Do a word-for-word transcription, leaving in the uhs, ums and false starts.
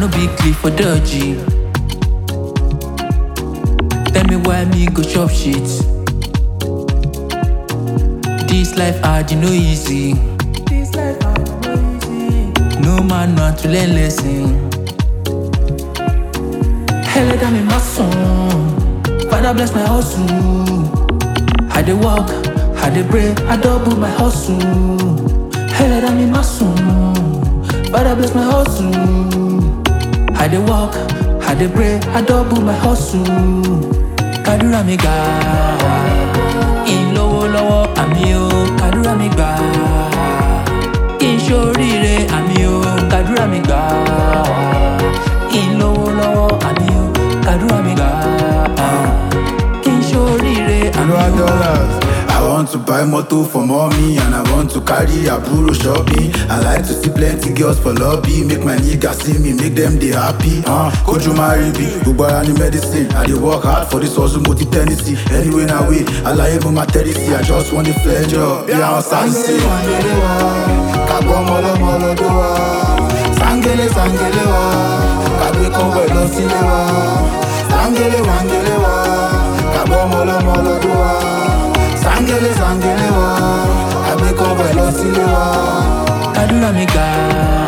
no be cliff for dodgy. Tell me why me go chop shit. This life hard, you know easy. This life hard, you know easy. No man know how to learn lesson. Hell, damn me my son. Father bless my hustle. I dey walk, I dey pray, I double my hustle. Hell, damn me my son. Father bless my hustle. I dey walk, I dey pray, I double my hustle. Kàdúrà mi gbà, ìlówó lọ́wọ́ àmì o. Kàdúrà mi gbà, ìṣoríire àmì o. Kàdúrà mi gbà, ìlówó lọ́wọ́ àmì o. Kàdúrà mi gbà, ìṣoríire àmì o. I want to buy motor for mommy and I want to carry a buro shopping. I like to see plenty girls for lobby. Make my niggas see me, make them they happy. Uh, Koju Maribi, Bubara ni medicine. I dey work hard for this hustle, multi Tennessee. Anyway now way, I like even my Tennessee. I just want the pleasure. Yeah, I'm Sansi. Sangele wa, kagbo molo molo do wa. Sangele sangele wa, kagbe konwe lo sile wa. Sangele wangele wa, kagbo molo molo do wa. Sangele sangele wa, kagbe konwe lo sile wa. Kàdúrà mi gbà.